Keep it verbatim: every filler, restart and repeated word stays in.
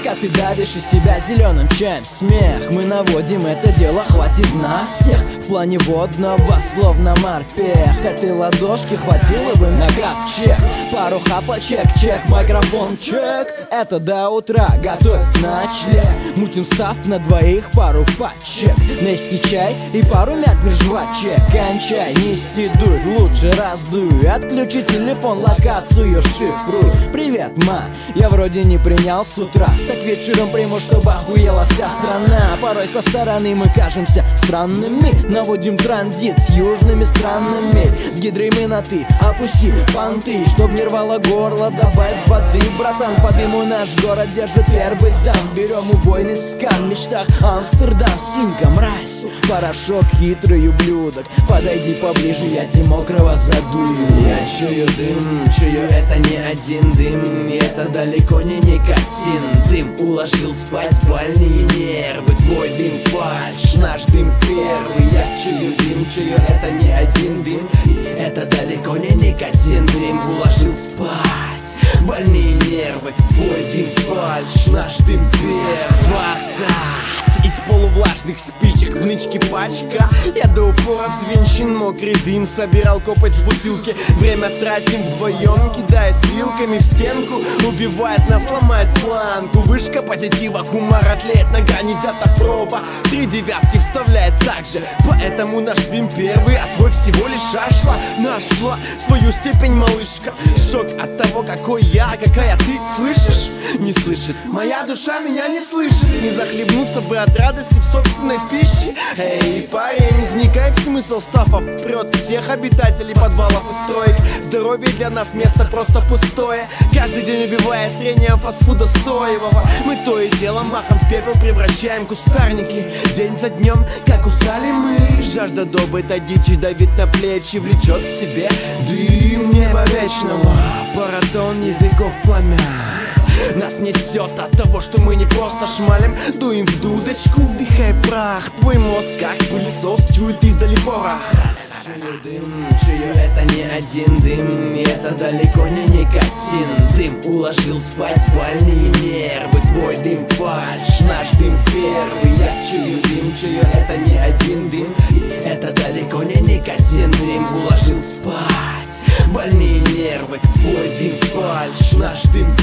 пока ты давишь из себя зеленым чаем смех. Мы наводим это дело, хватит на всех. В плане водного, словно морпех. Этой ладошки хватило бы на ковчег. Пару хапочек, чек, микрофон, чек. Это до утра, готовь ночлег. Мутим став на двоих, пару пачек. Нести чай и пару мятных жвачек. Кончай, нести дуй, лучше раздуй. Отключи телефон, локацию шифруй. Привет, ма, я вроде не принял с утра. Так вечером приму, чтобы охуела вся страна. Порой со стороны мы кажемся странными. Наводим транзит с южными странами. С гидрой мы на ты, опусти понты. Чтоб не рвало горло, добавь воды. Братан, по дыму наш город держит первый дам. Берем убойный скан, в мечтах Амстердам. Синька, мразь, порошок, хитрый ублюдок. Подойди поближе, я зимокрого задую. Я чую дым, чую это не один дым. И это далеко не никотин. Дым уложил спать больные нервы. Твой дым фальшь, наш дым первый. Я чую дым, чую это не один дым. И это далеко не никотин. Дым уложил спать больные нервы. Твой дым фальшь, наш дым первый. Фасад из полувлажных спичек в нычке пачка. Я до упора взвинчен, мокрый дым собирал копоть в бутылке. Время тратим вдвоем, кидаясь вилками в стенку. Убивает нас, ломает планку. Вышка позитива, хумора тлеет на грани, взята проба. Три девятки вставляет так же. Поэтому наш дым первый, а твой всего лишь шашла. Нашла свою степень, малышка. Шок от того, какой я, какая ты. Слышишь? Не слышит. Моя душа меня не слышит. Не захлебнуться бы от радости в собственной пище. Эй, парень, вникай в смысл стафа. Прет всех обитателей подвалов и строек. Здоровье для нас место просто пустое. Каждый день убивает трением фастфуда соевого. Мы то и дело махом в пепел превращаем кустарники. День за днем, как устали мы. Жажда добытой дичи давит на плечи, влечет к себе дым неба вечного. Паратон языков пламя. Нас несет от того, что мы не просто шмалим. Дуем в дудочку, вдыхай прах. Твой мозг, как пылесос, чует издали порох. Чую дым, чую это не один дым. И это далеко не никотин. Дым уложил спать больные нервы. Твой дым фальшь, наш дым первый. Я чую дым, чую это не один дым. И это далеко не никотин. Дым уложил спать больные нервы. Твой дым фальшь, наш дым